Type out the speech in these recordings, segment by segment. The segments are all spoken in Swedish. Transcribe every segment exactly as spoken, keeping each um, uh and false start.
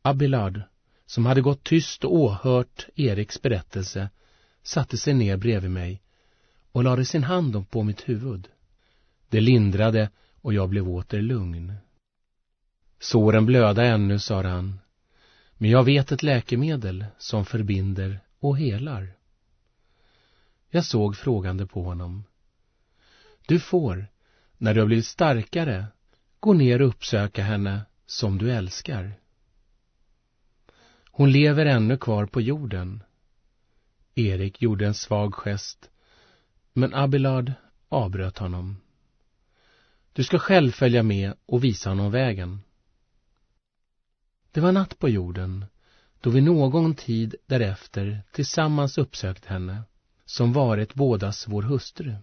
Abelard, som hade gått tyst och åhört Eriks berättelse, satte sig ner bredvid mig och lade sin hand på mitt huvud. Det lindrade och jag blev åter lugn. Såren blöda ännu, sa han, men jag vet ett läkemedel som förbinder och helar. Jag såg frågande på honom. Du får, när du har blivit starkare, gå ner och uppsöka henne som du älskar. Hon lever ännu kvar på jorden. Erik gjorde en svag gest, men Abelard avbröt honom. Du ska själv följa med och visa honom vägen. Det var natt på jorden, då vi någon tid därefter tillsammans uppsökt henne, som varit bådas vår hustru.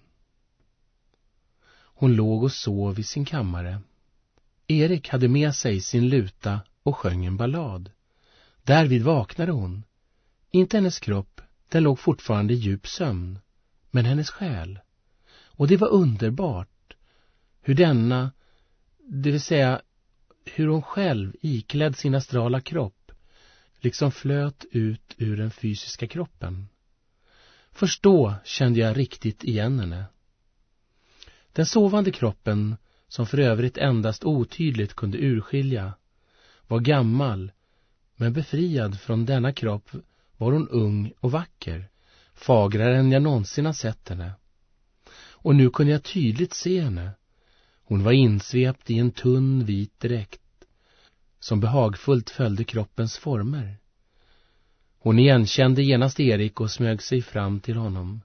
Hon låg och sov i sin kammare. Erik hade med sig sin luta och sjöng en ballad. Därvid vaknade hon. Inte hennes kropp, den låg fortfarande i djup sömn, men hennes själ. Och det var underbart hur denna, det vill säga hur hon själv iklädd sin astrala kropp, liksom flöt ut ur den fysiska kroppen. Först då kände jag riktigt igen henne. Den sovande kroppen, som för övrigt endast otydligt kunde urskilja, var gammal, men befriad från denna kropp var hon ung och vacker, fagrare än jag någonsin har sett henne. Och nu kunde jag tydligt se henne. Hon var insvept i en tunn vit dräkt, som behagfullt följde kroppens former. Hon igenkände genast Erik och smög sig fram till honom.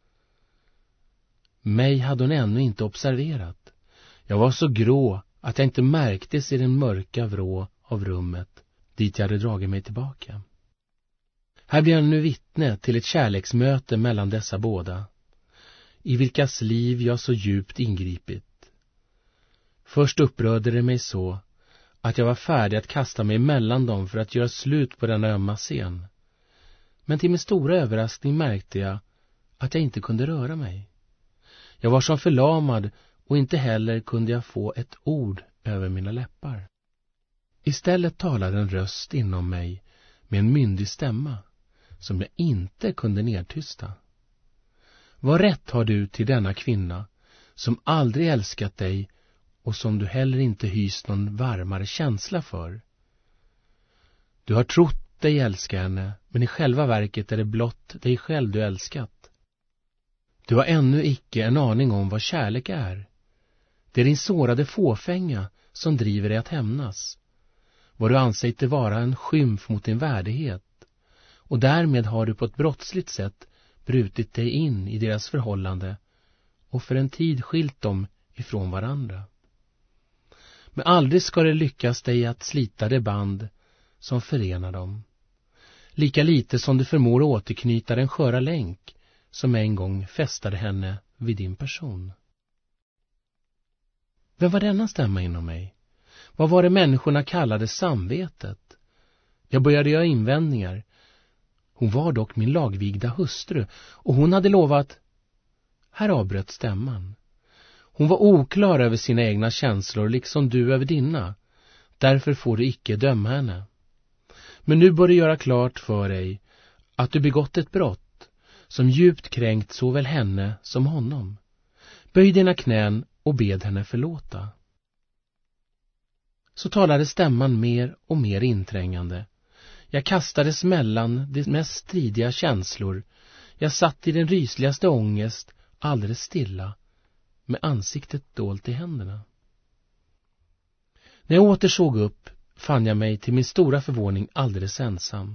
Mig hade hon ännu inte observerat. Jag var så grå att jag inte märktes i den mörka vrå av rummet dit jag hade dragit mig tillbaka. Här blev jag nu vittne till ett kärleksmöte mellan dessa båda, i vilkas liv jag så djupt ingripit. Först upprörde det mig så att jag var färdig att kasta mig mellan dem för att göra slut på denna ömma scen. Men till min stora överraskning märkte jag att jag inte kunde röra mig. Jag var som förlamad och inte heller kunde jag få ett ord över mina läppar. Istället talade en röst inom mig med en myndig stämma som jag inte kunde nedtysta. Vad rätt har du till denna kvinna som aldrig älskat dig och som du heller inte hyst någon varmare känsla för? Du har trott dig älska henne, men i själva verket är det blott dig själv du älskat. Du har ännu icke en aning om vad kärlek är. Det är din sårade fåfänga som driver dig att hämnas. Vad du anser det vara en skymf mot din värdighet. Och därmed har du på ett brottsligt sätt brutit dig in i deras förhållande och för en tid skilt dem ifrån varandra. Men aldrig ska det lyckas dig att slita det band som förenar dem. Lika lite som du förmår återknyta den sköra länk som en gång fästade henne vid din person. Vem var denna stämma inom mig? Vad var det människorna kallade samvetet? Jag började göra invändningar. Hon var dock min lagvigda hustru och hon hade lovat... Här avbröt stämman. Hon var oklar över sina egna känslor liksom du över dina. Därför får du icke döma henne. Men nu bör du göra klart för dig att du begått ett brott som djupt kränkt såväl henne som honom. Böj dina knän och bed henne förlåta. Så talade stämman mer och mer inträngande. Jag kastades mellan de mest stridiga känslor. Jag satt i den rysligaste ångest, alldeles stilla, med ansiktet dolt i händerna. När jag åter såg upp fann jag mig till min stora förvåning alldeles ensam.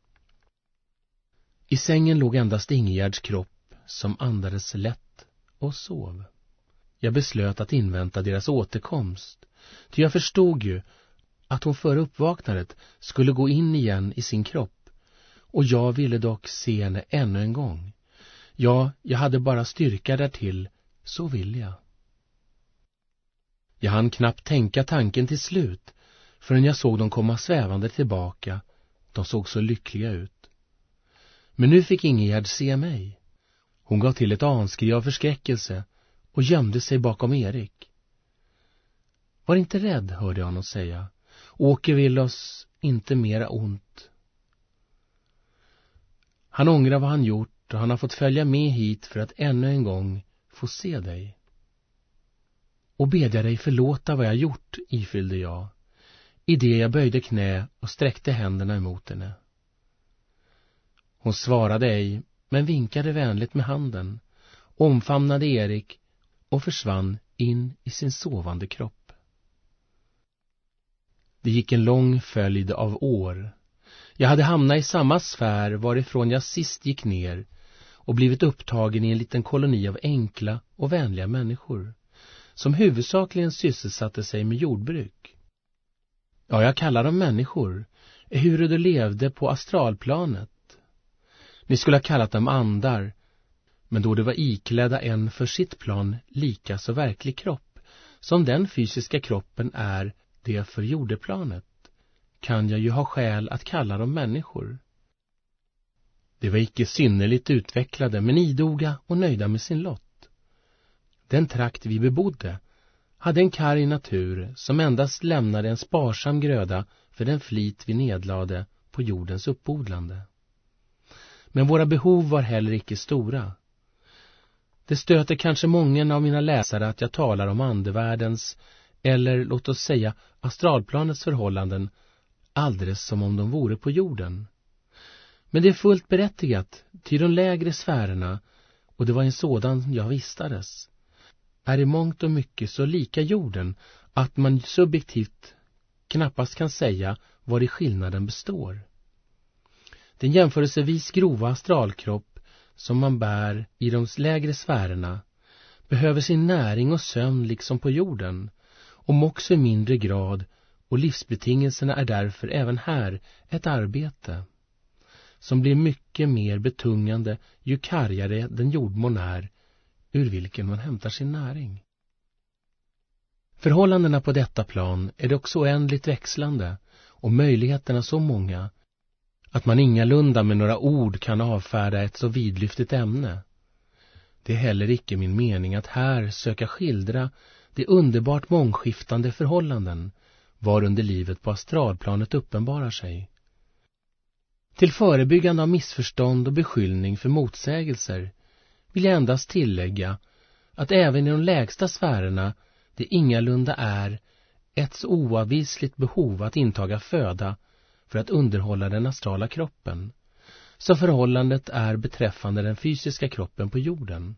I sängen låg endast Ingegärds kropp som andades lätt och sov. Jag beslöt att invänta deras återkomst, ty jag förstod ju att hon före uppvaknandet skulle gå in igen i sin kropp, och jag ville dock se henne ännu en gång. Ja, jag hade bara styrka därtill, så vill jag. Jag hann knappt tänka tanken till slut, förrän jag såg dem komma svävande tillbaka. De såg så lyckliga ut. Men nu fick Ingegärd se mig. Hon gav till ett anskri av förskräckelse och gömde sig bakom Erik. Var inte rädd, hörde jag honom säga. Åker vill oss inte mera ont. Han ångrar vad han gjort och han har fått följa med hit för att ännu en gång få se dig. Och bedja dig förlåta vad jag gjort, ifyllde jag, i det jag böjde knä och sträckte händerna emot henne. Hon svarade ej, men vinkade vänligt med handen, omfamnade Erik och försvann in i sin sovande kropp. Det gick en lång följd av år. Jag hade hamnat i samma sfär varifrån jag sist gick ner och blivit upptagen i en liten koloni av enkla och vänliga människor, som huvudsakligen sysselsatte sig med jordbruk. Ja, jag kallar dem människor, ehuru de levde på astralplanet. Ni skulle ha kallat dem andar, men då de var iklädda en för sitt plan lika så verklig kropp, som den fysiska kroppen är det för jordeplanet, kan jag ju ha skäl att kalla dem människor. De var icke synnerligt utvecklade, men idoga och nöjda med sin lott. Den trakt vi bebodde hade en karg natur som endast lämnade en sparsam gröda för den flit vi nedlade på jordens uppodlande. Men våra behov var heller icke stora. Det stöter kanske många av mina läsare att jag talar om andevärldens, eller låt oss säga astralplanets förhållanden, alldeles som om de vore på jorden. Men det är fullt berättigat, ty de lägre sfärerna, och det var en sådan jag vistades, är i mångt och mycket så lika jorden att man subjektivt knappast kan säga var i skillnaden består. Den jämförelsevis grova astralkropp som man bär i de lägre sfärerna behöver sin näring och sömn liksom på jorden, om också i mindre grad, och livsbetingelserna är därför även här ett arbete som blir mycket mer betungande ju kargare den jordmån är ur vilken man hämtar sin näring. Förhållandena på detta plan är dock så oändligt växlande och möjligheterna så många att man ingalunda med några ord kan avfärda ett så vidlyftigt ämne. Det är heller icke min mening att här söka skildra de underbart mångskiftande förhållanden varunder livet på astralplanet uppenbarar sig. Till förebyggande av missförstånd och beskyllning för motsägelser vill jag endast tillägga att även i de lägsta sfärerna det ingalunda är ett så oavvisligt behov att intaga föda för att underhålla den astrala kroppen, så förhållandet är beträffande den fysiska kroppen på jorden.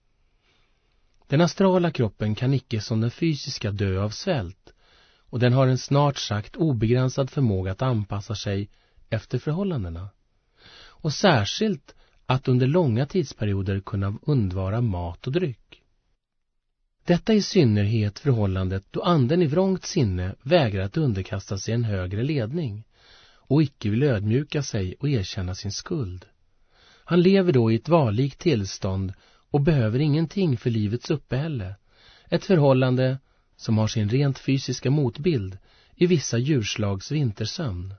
Den astrala kroppen kan icke som den fysiska dö av svält, och den har en snart sagt obegränsad förmåga att anpassa sig efter förhållandena, och särskilt att under långa tidsperioder kunna undvara mat och dryck. Detta i synnerhet förhållandet då anden i vrångt sinne vägrar att underkasta sig en högre ledning och icke vill ödmjuka sig och erkänna sin skuld. Han lever då i ett varligt tillstånd och behöver ingenting för livets uppehälle, ett förhållande som har sin rent fysiska motbild i vissa djurslags vintersömn.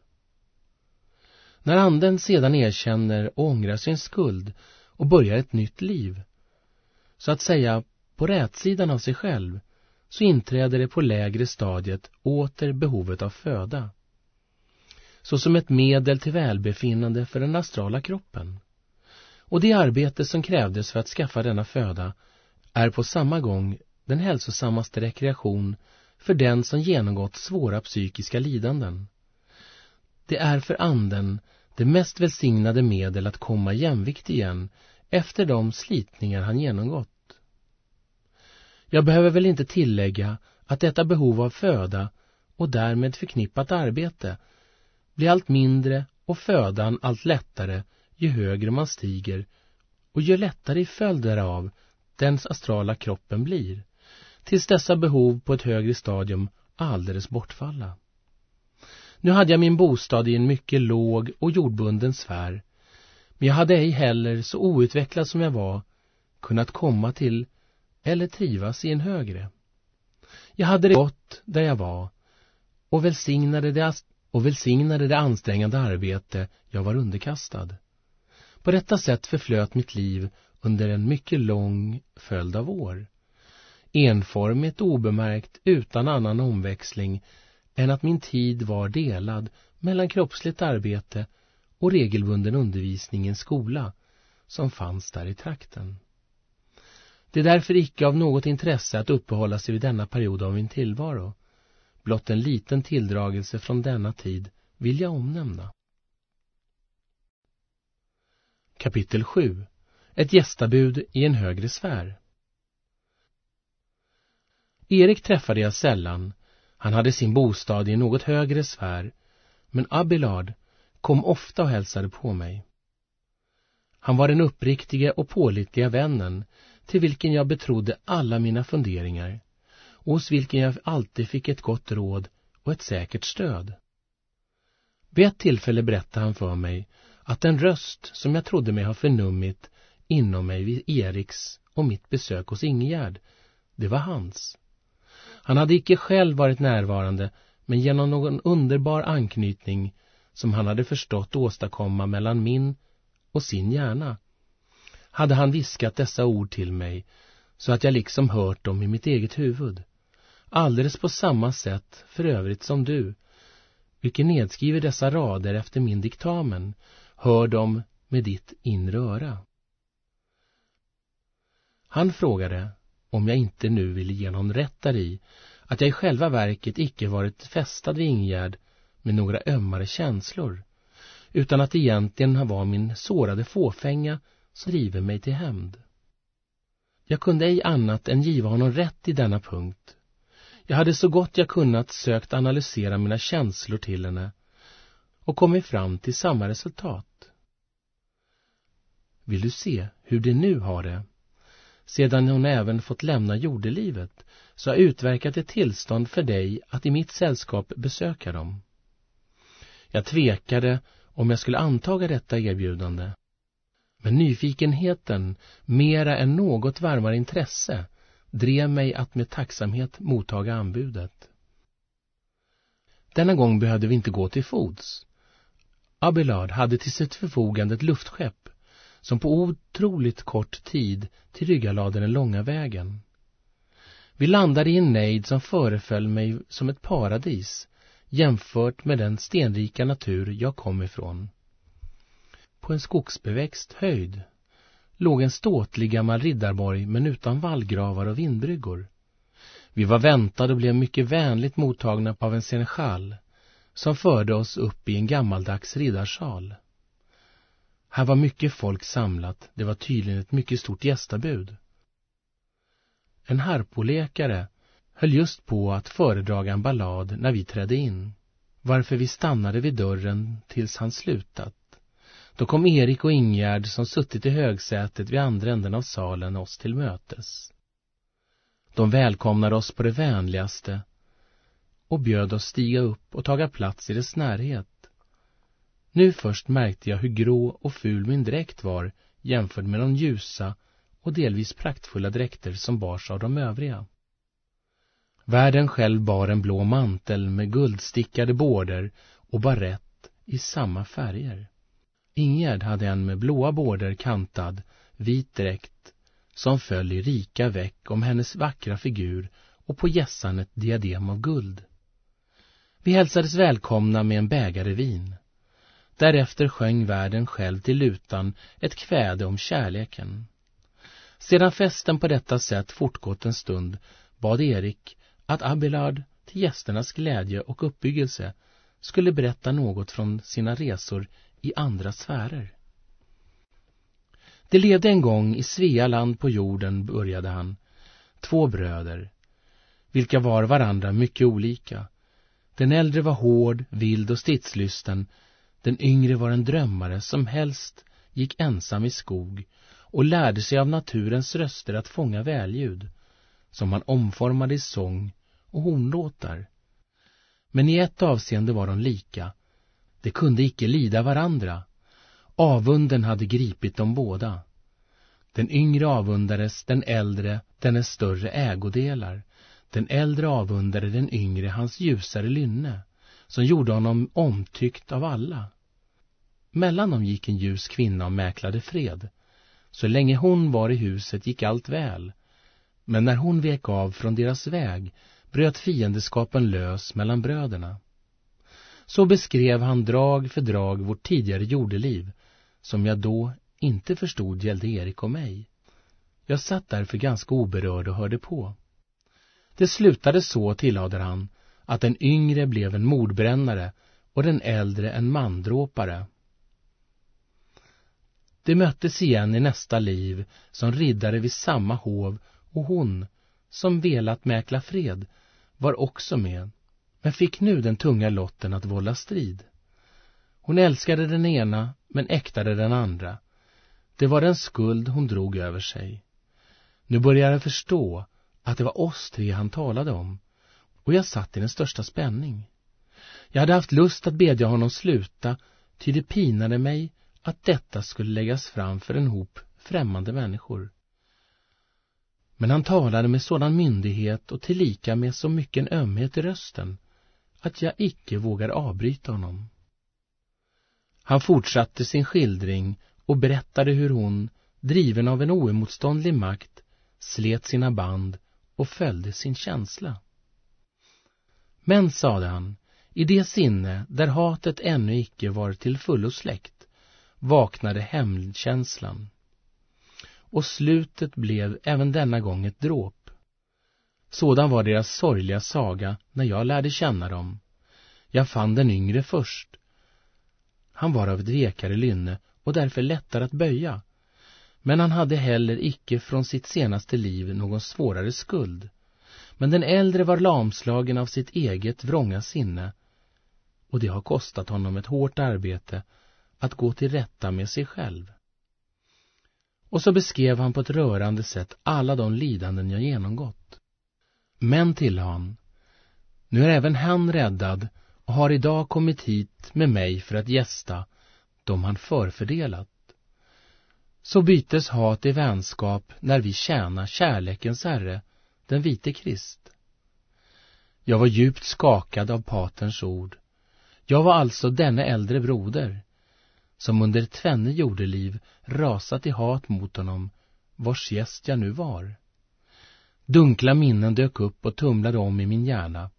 När anden sedan erkänner och ångrar sin skuld och börjar ett nytt liv, så att säga på rätsidan av sig själv, så inträder det på lägre stadiet åter behovet av föda, så som ett medel till välbefinnande för den astrala kroppen. Och det arbete som krävdes för att skaffa denna föda är på samma gång den hälsosammaste rekreation för den som genomgått svåra psykiska lidanden. Det är för anden det mest välsignade medel att komma i jämvikt igen efter de slitningar han genomgått. Jag behöver väl inte tillägga att detta behov av föda och därmed förknippat arbete blir allt mindre och födan allt lättare ju högre man stiger, och ju lättare i följd därav dens astrala kroppen blir, tills dessa behov på ett högre stadium alldeles bortfalla. Nu hade jag min bostad i en mycket låg och jordbunden sfär, men jag hade ej heller, så outvecklad som jag var, kunnat komma till eller trivas i en högre. Jag hade det gott där jag var och välsignade det, och välsignade det ansträngande arbete jag var underkastad. På detta sätt förflöt mitt liv under en mycket lång följd av år. Enformigt och obemärkt, utan annan omväxling än att min tid var delad mellan kroppsligt arbete och regelbunden undervisning i en skola som fanns där i trakten. Det är därför icke av något intresse att uppehålla sig vid denna period av min tillvaro. Blott en liten tilldragelse från denna tid vill jag omnämna. Kapitel sju. Ett gästabud i en högre sfär. Erik träffade jag sällan. Han hade sin bostad i en något högre sfär, men Abelard kom ofta och hälsade på mig. Han var den uppriktiga och pålitliga vännen till vilken jag betrodde alla mina funderingar och hos vilken jag alltid fick ett gott råd och ett säkert stöd. Vid ett tillfälle berättade han för mig att den röst som jag trodde mig ha förnummit inom mig vid Eriks och mitt besök hos Ingegärd, det var hans. Han hade icke själv varit närvarande, men genom någon underbar anknytning som han hade förstått åstadkomma mellan min och sin hjärna, hade han viskat dessa ord till mig så att jag liksom hört dem i mitt eget huvud. Alldeles på samma sätt för övrigt som du, vilken nedskriver dessa rader efter min diktamen, hör dem med ditt inre öra. Han frågade om jag inte nu ville ge någon rätt däri att jag i själva verket icke varit fästad vid Ingegärd med några ömmare känslor, utan att egentligen var min sårade fåfänga som driver mig till hämnd. Jag kunde ej annat än giva honom rätt i denna punkt. Jag hade så gott jag kunnat sökt analysera mina känslor till henne och kommit fram till samma resultat. Vill du se hur det nu har det? Sedan hon även fått lämna jordelivet så har jag utverkat ett tillstånd för dig att i mitt sällskap besöka dem. Jag tvekade om jag skulle antaga detta erbjudande, men nyfikenheten, mera än något varmare intresse, drev mig att med tacksamhet mottaga anbudet. Denna gång behövde vi inte gå till fots. Abelard hade till sitt förfogande ett luftskepp som på otroligt kort tid tillryggalade den långa vägen. Vi landade i en nejd som föreföll mig som ett paradis jämfört med den stenrika natur jag kom ifrån. På en skogsbeväxt höjd låg en ståtlig gammal riddarborg men utan vallgravar och vindbryggor. Vi var väntade och blev mycket vänligt mottagna av en senechal som förde oss upp i en gammaldags riddarsal. Här var mycket folk samlat, det var tydligen ett mycket stort gästabud. En harpolekare höll just på att föredraga en ballad när vi trädde in, varför vi stannade vid dörren tills han slutat. Då kom Erik och Ingegärd som suttit i högsätet vid andra änden av salen oss till mötes. De välkomnade oss på det vänligaste och bjöd oss stiga upp och taga plats i dess närhet. Nu först märkte jag hur grå och ful min dräkt var jämfört med de ljusa och delvis praktfulla dräkter som bars av de övriga. Värden själv bar en blå mantel med guldstickade border och barett i samma färger. Ingegärd hade en med blåa border kantad, vit dräkt som föll i rika väck om hennes vackra figur och på gässan ett diadem av guld. Vi hälsades välkomna med en bägare vin. Därefter sjöng värden själv till lutan ett kväde om kärleken. Sedan festen på detta sätt fortgått en stund bad Erik att Abelard till gästernas glädje och uppbyggelse skulle berätta något från sina resor i andra sfärer. Det levde en gång i Svealand på jorden, började han, två bröder, vilka var varandra mycket olika. Den äldre var hård, vild och stridslysten. Den yngre var en drömmare som helst gick ensam i skog och lärde sig av naturens röster att fånga välljud, som han omformade i sång och hornlåtar. Men i ett avseende var de lika. De kunde icke lida varandra. Avunden hade gripit dem båda. Den yngre avundades den äldre dennes större ägodelar. Den äldre avundade den yngre hans ljusare lynne, som gjorde honom omtyckt av alla. Mellan dem gick en ljus kvinna och mäklade fred. Så länge hon var i huset gick allt väl. Men när hon vek av från deras väg bröt fiendeskapen lös mellan bröderna. Så beskrev han drag för drag vårt tidigare jordeliv, som jag då inte förstod gällde Erik och mig. Jag satt därför ganska oberörd och hörde på. Det slutade så, tillade han, att den yngre blev en mordbrännare och den äldre en mandråpare. De möttes igen i nästa liv som riddare vid samma hov, och hon, som velat mäkla fred, var också med, men fick nu den tunga lotten att vålla strid. Hon älskade den ena, men äktade den andra. Det var den skuld hon drog över sig. Nu började jag förstå att det var oss tre han talade om, och jag satt i den största spänning. Jag hade haft lust att bedja honom sluta, ty det pinade mig att detta skulle läggas fram för en hop främmande människor. Men han talade med sådan myndighet och tillika med så mycket ömhet i rösten att jag icke vågar avbryta honom. Han fortsatte sin skildring och berättade hur hon, driven av en oemotståndlig makt, slet sina band och följde sin känsla. Men, sade han, i det sinne där hatet ännu icke var till fullo släckt, vaknade hämndkänslan. Och slutet blev även denna gång ett dråp. Sådan var deras sorgliga saga när jag lärde känna dem. Jag fann den yngre först. Han var av ett vekare lynne och därför lättare att böja. Men han hade heller icke från sitt senaste liv någon svårare skuld. Men den äldre var lamslagen av sitt eget vrånga sinne, och det har kostat honom ett hårt arbete att gå till rätta med sig själv. Och så beskrev han på ett rörande sätt alla de lidanden jag genomgått. Men, till han, nu är även han räddad och har idag kommit hit med mig för att gästa dem han förfördelat. Så bytes hat i vänskap när vi tjänar kärlekens herre, den vite Krist. Jag var djupt skakad av paterns ord. Jag var alltså denne äldre broder, som under tvenne jordeliv rasat i hat mot honom, vars gäst jag nu var. Dunkla minnen dök upp och tumlade om i min hjärna.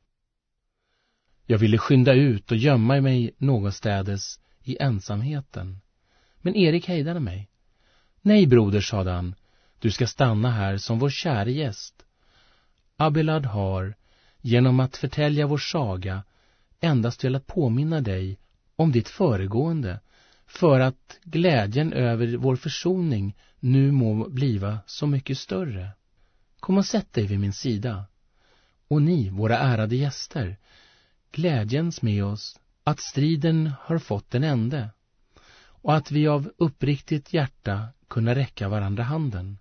Jag ville skynda ut och gömma mig någonstädes i ensamheten. Men Erik hejdade mig. Nej, broder, sade han, du ska stanna här som vår kära gäst. Abelard har, genom att förtälja vår saga, endast velat påminna dig om ditt föregående, för att glädjen över vår försoning nu må bliva så mycket större. Kom och sätt dig vid min sida. Och ni, våra ärade gäster, glädjens med oss att striden har fått en ände, och att vi av uppriktigt hjärta kunna räcka varandra handen.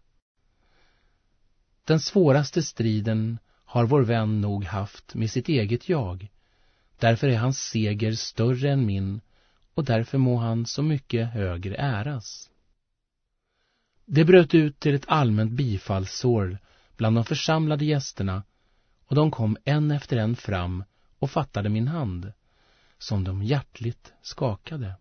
Den svåraste striden har vår vän nog haft med sitt eget jag. Därför är hans seger större än min, och därför må han så mycket högre äras. Det bröt ut till ett allmänt bifallsår bland de församlade gästerna, och de kom en efter en fram och fattade min hand, som de hjärtligt skakade.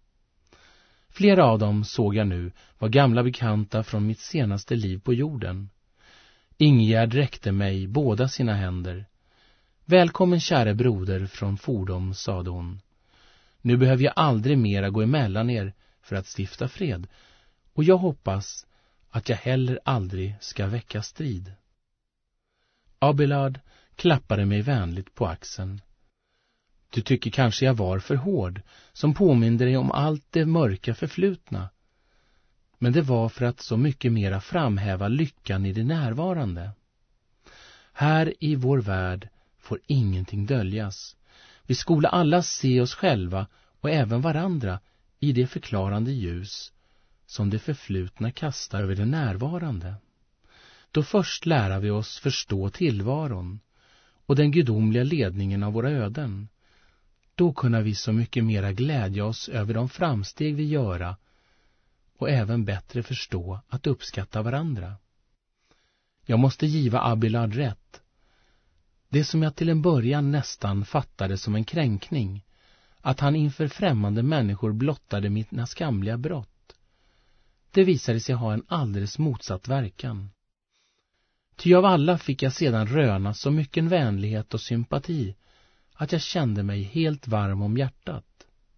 Flera av dem, såg jag nu, var gamla bekanta från mitt senaste liv på jorden. Ingegärd räckte mig båda sina händer. Välkommen, käre broder från fordom, sade hon. Nu behöver jag aldrig mera gå emellan er för att stifta fred, och jag hoppas att jag heller aldrig ska väcka strid. Abelard klappade mig vänligt på axeln. Du tycker kanske jag var för hård, som påminde dig om allt det mörka förflutna. Men det var för att så mycket mera framhäva lyckan i det närvarande. Här i vår värld får ingenting döljas. Vi skola alla se oss själva och även varandra i det förklarande ljus som det förflutna kastar över det närvarande. Då först lära vi oss förstå tillvaron och den gudomliga ledningen av våra öden. Då kunna vi så mycket mera glädja oss över de framsteg vi göra och även bättre förstå att uppskatta varandra. Jag måste giva Abelard rätt. Det som jag till en början nästan fattade som en kränkning, att han inför främmande människor blottade mina skamliga brott, det visade sig ha en alldeles motsatt verkan. Ty av alla fick jag sedan röna så mycket vänlighet och sympati att jag kände mig helt varm om hjärtat.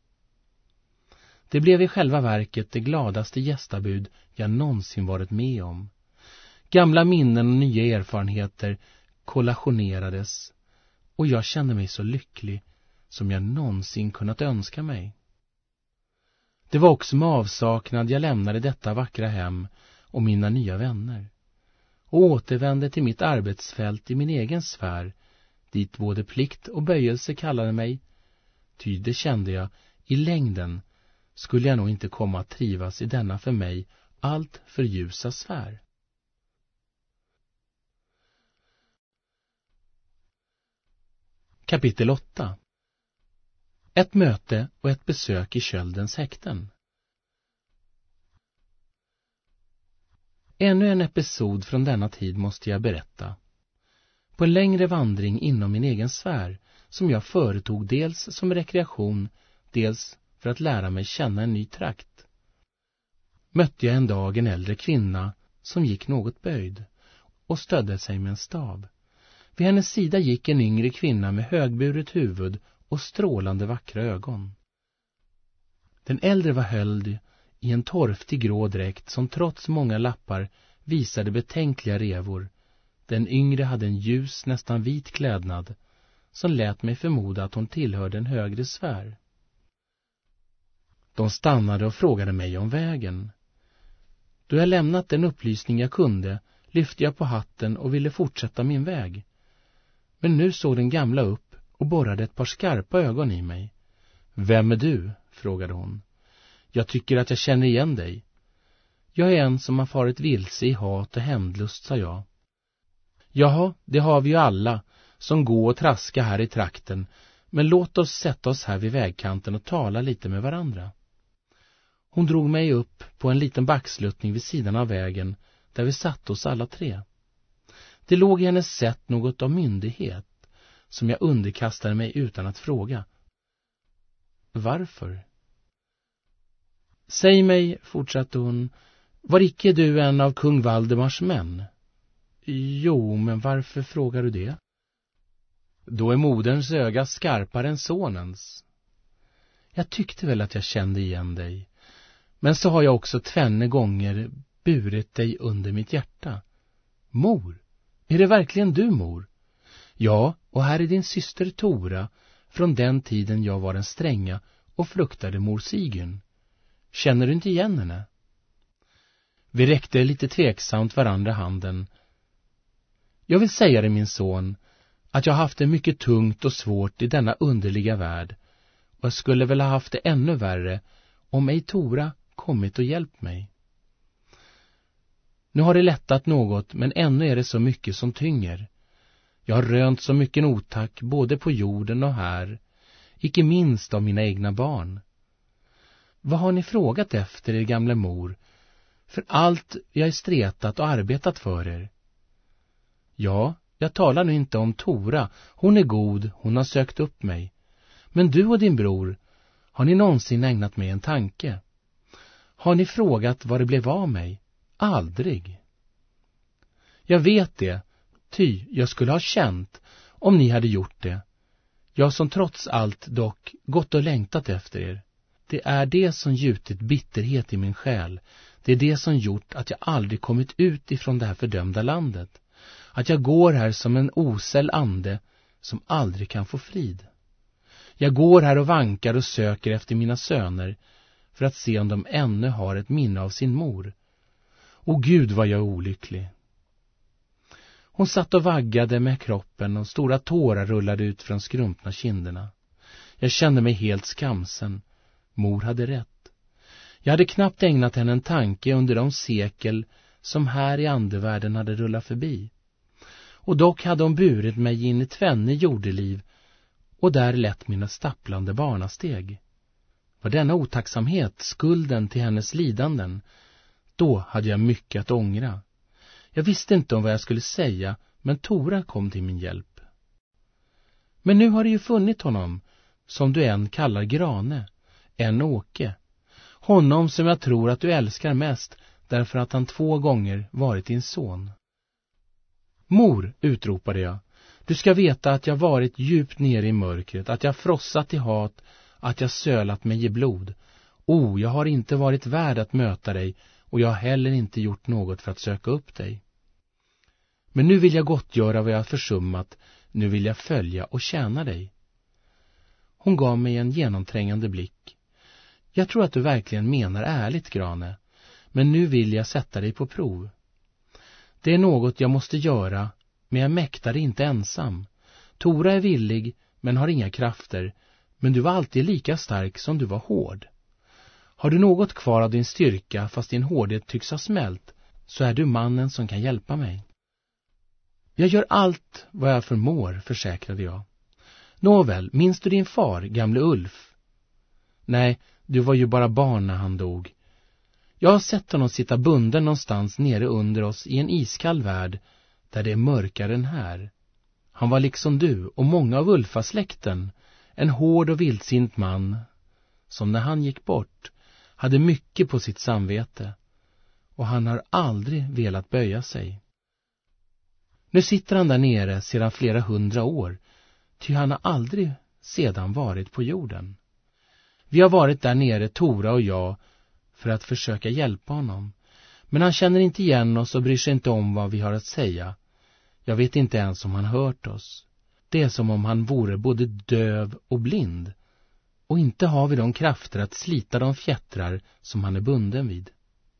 Det blev i själva verket det gladaste gästabud jag någonsin varit med om. Gamla minnen och nya erfarenheter kollationerades och jag kände mig så lycklig som jag någonsin kunnat önska mig. Det var också med avsaknad jag lämnade detta vackra hem och mina nya vänner och återvände till mitt arbetsfält i min egen sfär, dit både plikt och böjelse kallade mig, ty det kände jag, i längden skulle jag nog inte komma att trivas i denna för mig allt för ljusa sfär. Kapitel åtta. Ett möte och ett besök i köldens häkten. Ännu en episod från denna tid måste jag berätta. På en längre vandring inom min egen sfär, som jag företog dels som rekreation, dels för att lära mig känna en ny trakt, mötte jag en dag en äldre kvinna som gick något böjd och stödde sig med en stav. Vid hennes sida gick en yngre kvinna med högburet huvud och strålande vackra ögon. Den äldre var höljd i en torftig grå dräkt som trots många lappar visade betänkliga revor. Den yngre hade en ljus, nästan vit klädnad som lät mig förmoda att hon tillhörde en högre sfär. De stannade och frågade mig om vägen. Då jag lämnat den upplysning jag kunde lyfte jag på hatten och ville fortsätta min väg. Men nu såg den gamla upp och borrade ett par skarpa ögon i mig. Vem är du? Frågade hon. Jag tycker att jag känner igen dig. Jag är en som har farit vilse i hat och hämndlust, sa jag. Jaha, det har vi ju alla som går och traskar här i trakten, men låt oss sätta oss här vid vägkanten och tala lite med varandra. Hon drog mig upp på en liten backsluttning vid sidan av vägen där vi satt oss alla tre. Det låg i hennes sätt något av myndighet som jag underkastade mig utan att fråga. Varför? Säg mig, fortsatte hon, var icke du en av kung Valdemars män? Jo, men varför frågar du det? Då är moderns öga skarpare än sonens. Jag tyckte väl att jag kände igen dig, men så har jag också tvenne gånger burit dig under mitt hjärta. Mor, är det verkligen du, mor? Ja, och här är din syster Tora, från den tiden jag var en stränga och fruktade mor Sigyn. Känner du inte igen henne? Vi räckte lite tveksamt varandra handen. Jag vill säga dig, min son, att jag haft det mycket tungt och svårt i denna underliga värld, och jag skulle väl ha haft det ännu värre om ej Tora kommit och hjälpt mig. Nu har det lättat något, men ännu är det så mycket som tynger. Jag har rönt så mycket otack både på jorden och här, icke minst av mina egna barn. Vad har ni frågat efter er gamla mor, för allt jag är stretat och arbetat för er? Ja, jag talar nu inte om Tora, hon är god, hon har sökt upp mig. Men du och din bror, har ni någonsin ägnat mig en tanke? Har ni frågat vad det blev av mig? Aldrig. Jag vet det, ty jag skulle ha känt om ni hade gjort det. Jag som trots allt dock gått och längtat efter er. Det är det som gjutit bitterhet i min själ. Det är det som gjort att jag aldrig kommit ut ifrån det här fördömda landet. Att jag går här som en osäll ande som aldrig kan få frid. Jag går här och vankar och söker efter mina söner för att se om de ännu har ett minne av sin mor. Och Gud, vad jag är olycklig. Hon satt och vaggade med kroppen och stora tårar rullade ut från skrumpna kinderna. Jag kände mig helt skamsen. Mor hade rätt. Jag hade knappt ägnat henne en tanke under de sekel som här i andevärlden hade rullat förbi. Och dock hade hon burit mig in i tvenne jordeliv och där lett mina stapplande barnasteg. Var denna otacksamhet skulden till hennes lidanden? Då hade jag mycket att ångra. Jag visste inte om vad jag skulle säga, men Tora kom till min hjälp. Men nu har du ju funnit honom, som du än kallar Grane, en Åke. Honom som jag tror att du älskar mest därför att han två gånger varit din son. Mor, utropade jag, du ska veta att jag varit djupt nere i mörkret, att jag frossat i hat, att jag sölat mig i blod. O, jag har inte varit värd att möta dig, och jag har heller inte gjort något för att söka upp dig. Men nu vill jag gottgöra vad jag har försummat, nu vill jag följa och tjäna dig. Hon gav mig en genomträngande blick. Jag tror att du verkligen menar ärligt, Grane, men nu vill jag sätta dig på prov. Det är något jag måste göra, men jag mäktar inte ensam. Tora är villig, men har inga krafter, men du var alltid lika stark som du var hård. Har du något kvar av din styrka, fast din hårdhet tycks ha smält, så är du mannen som kan hjälpa mig. Jag gör allt vad jag förmår, försäkrade jag. Nåväl, minns du din far, gamle Ulf? Nej, du var ju bara barn när han dog. Jag har sett honom sitta bunden någonstans nere under oss i en iskall värld, där det är mörkare än här. Han var liksom du och många av Ulfasläkten, en hård och vildsint man, som när han gick bort hade mycket på sitt samvete, och han har aldrig velat böja sig. Nu sitter han där nere sedan flera hundra år, ty han har aldrig sedan varit på jorden. Vi har varit där nere, Tora och jag, för att försöka hjälpa honom, men han känner inte igen oss och bryr sig inte om vad vi har att säga. Jag vet inte ens om han hört oss. Det är som om han vore både döv och blind, och inte har vi de krafter att slita de fjättrar som han är bunden vid.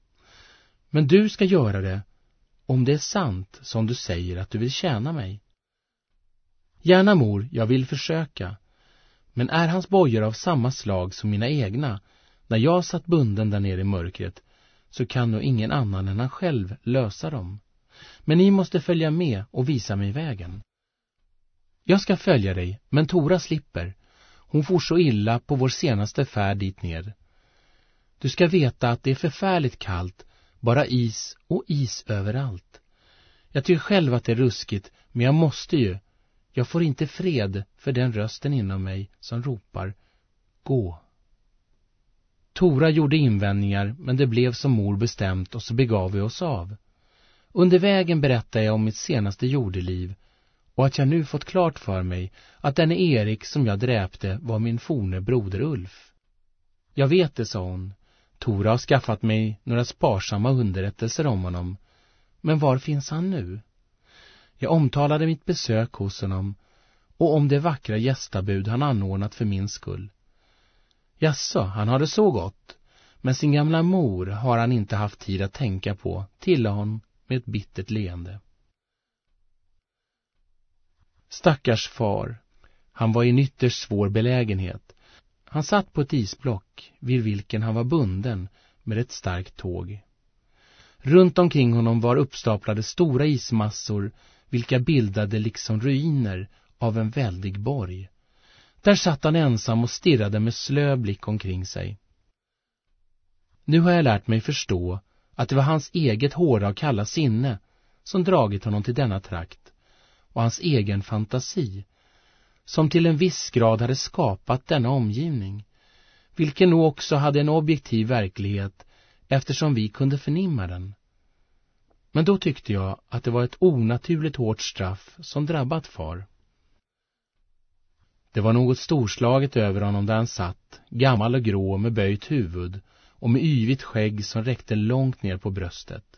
Men du ska göra det, om det är sant som du säger att du vill tjäna mig. Gärna, mor, jag vill försöka. Men är hans bojor av samma slag som mina egna, när jag satt bunden där nere i mörkret, så kan nog ingen annan än han själv lösa dem. Men ni måste följa med och visa mig vägen. Jag ska följa dig, men Tora slipper. Hon får så illa på vår senaste färd dit ner. Du ska veta att det är förfärligt kallt, bara is och is överallt. Jag tycker själv att det är ruskigt, men jag måste ju. Jag får inte fred för den rösten inom mig som ropar, gå. Tora gjorde invändningar, men det blev som mor bestämt, och så begav vi oss av. Under vägen berättade jag om mitt senaste jordeliv, och att jag nu fått klart för mig att denne Erik som jag dräpte var min forne broder Ulf. Jag vet det, sa hon. Tora har skaffat mig några sparsamma underrättelser om honom. Men var finns han nu? Jag omtalade mitt besök hos honom och om det vackra gästabud han anordnat för min skull. Jaså, han har det så gott, men sin gamla mor har han inte haft tid att tänka på, tillade hon med ett bittert leende. Stackars far, han var i en ytterst svår belägenhet. Han satt på ett isblock vid vilken han var bunden med ett starkt tåg. Runt omkring honom var uppstaplade stora ismassor, vilka bildade liksom ruiner av en väldig borg. Där satt han ensam och stirrade med slö blick omkring sig. Nu har jag lärt mig förstå att det var hans eget hårda och kalla sinne som dragit honom till denna trakt, och hans egen fantasi, som till en viss grad hade skapat denna omgivning, vilken nog också hade en objektiv verklighet eftersom vi kunde förnimma den. Men då tyckte jag att det var ett onaturligt hårt straff som drabbat far. Det var något storslaget över honom där han satt, gammal och grå med böjt huvud och med yvigt skägg som räckte långt ner på bröstet.